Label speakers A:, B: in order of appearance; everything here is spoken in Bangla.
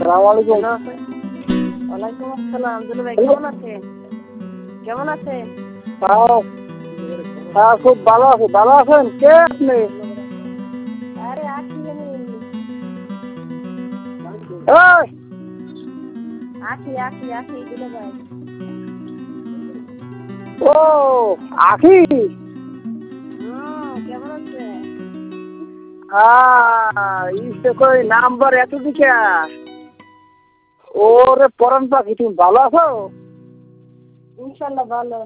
A: আলাইকুম।
B: ওয়ালাইকুম আসসালাম। দুলু ভাই কেমন আছেন? কেমন আছেন?
A: হ্যাঁ খুব ভালো আছে। ভালো আছেন? কে আপনি?
B: আরে আছি আমি।
A: এই,
B: আছি দুলু ভাই।
A: ও আখি।
B: কেমন আছেন?
A: ইসে কই নাম্বার এত দিকে। ওরে পরান পাখি, তুমি ভালো আছো?
B: ইনশাল্লাহ ভালো।